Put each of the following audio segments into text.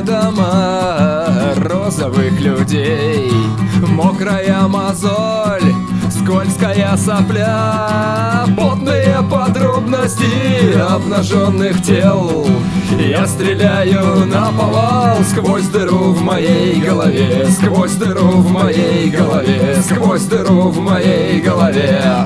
дома розовых людей, мокрая мозоль, скользкая сопля, потные подробности обнаженных тел. Я стреляю наповал сквозь дыру в моей голове, сквозь дыру в моей голове, сквозь дыру в моей голове.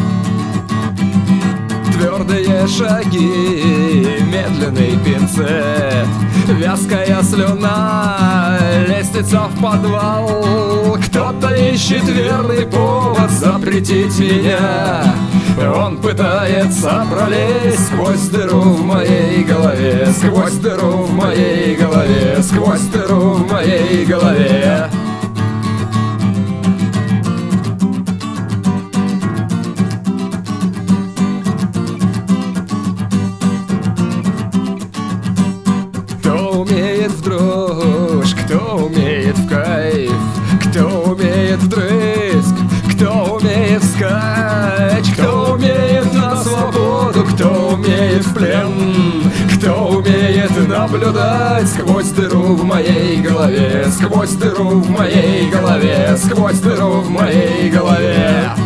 Твердые шаги, медленный пинцет, вязкая слюна, лестница в подвал. Кто-то ищет верный повод запретить меня. Он пытается пролезть сквозь дыру в моей голове, сквозь дыру в моей голове, сквозь дыру в моей голове. Кто умеет в дрожь, кто умеет в кайф, кто умеет вдрызг, кто умеет вскачь, кто умеет на свободу, кто умеет в плен, кто умеет наблюдать сквозь дыру в моей голове, сквозь дыру в моей голове, сквозь дыру в моей голове.